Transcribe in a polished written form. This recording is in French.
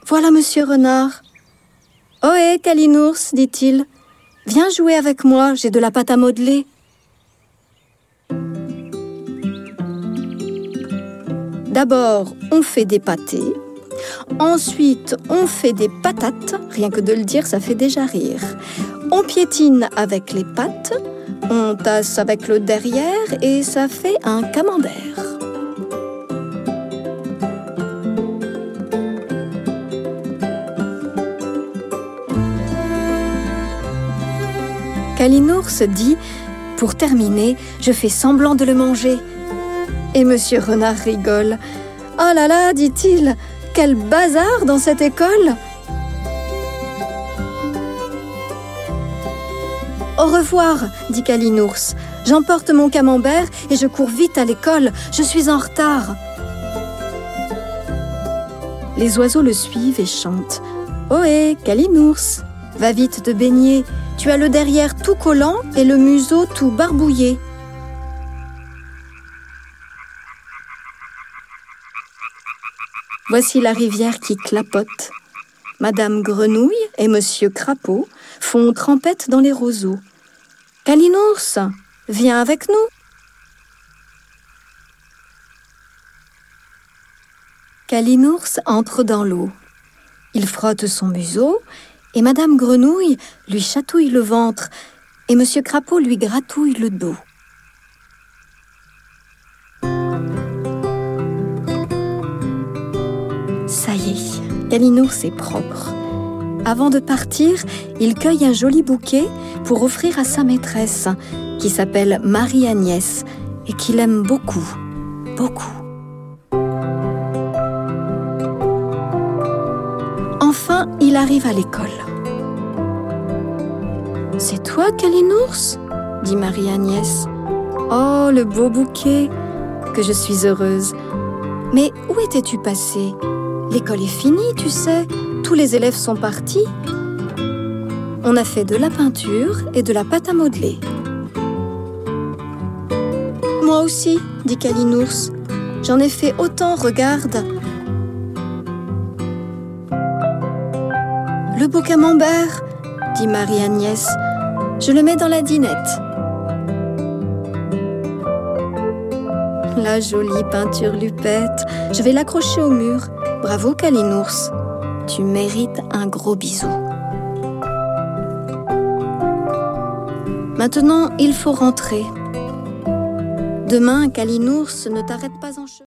Voilà Monsieur Renard. « Ohé, Kalinours, dit-il. Viens jouer avec moi, j'ai de la pâte à modeler. » D'abord, on fait des pâtés. Ensuite, on fait des patates. Rien que de le dire, ça fait déjà rire. On piétine avec les pattes. On tasse avec le derrière et ça fait un camembert. Kalinours dit « Pour terminer, je fais semblant de le manger. » Et Monsieur Renard rigole. « Oh là là, dit-il, quel bazar dans cette école !» « Au revoir, dit Kalinours. J'emporte mon camembert et je cours vite à l'école. Je suis en retard. » Les oiseaux le suivent et chantent. « Ohé, Kalinours, va vite te baigner. Tu as le derrière tout collant et le museau tout barbouillé. » Voici la rivière qui clapote. Madame Grenouille et Monsieur Crapaud font trempette dans les roseaux. « Kalinours, viens avec nous !» Kalinours entre dans l'eau. Il frotte son museau et Madame Grenouille lui chatouille le ventre et Monsieur Crapaud lui gratouille le dos. Ça y est, Kalinours est propre. Avant de partir, il cueille un joli bouquet pour offrir à sa maîtresse, qui s'appelle Marie-Agnès et qu'il aime beaucoup, beaucoup. Enfin, il arrive à l'école. « C'est toi, Kalinours ?» dit Marie-Agnès. « Oh, le beau bouquet, que je suis heureuse. Mais où étais-tu passée ? L'école est finie, tu sais. Tous les élèves sont partis. On a fait de la peinture et de la pâte à modeler. » « Moi aussi, dit Kalinours. J'en ai fait autant, regarde. » « Le beau camembert, dit Marie-Agnès. Je le mets dans la dinette. » La jolie peinture lupette, je vais l'accrocher au mur. Bravo, Kalinours. Tu mérites un gros bisou. Maintenant, il faut rentrer. Demain, Kalinours, ne t'arrête pas en chemin.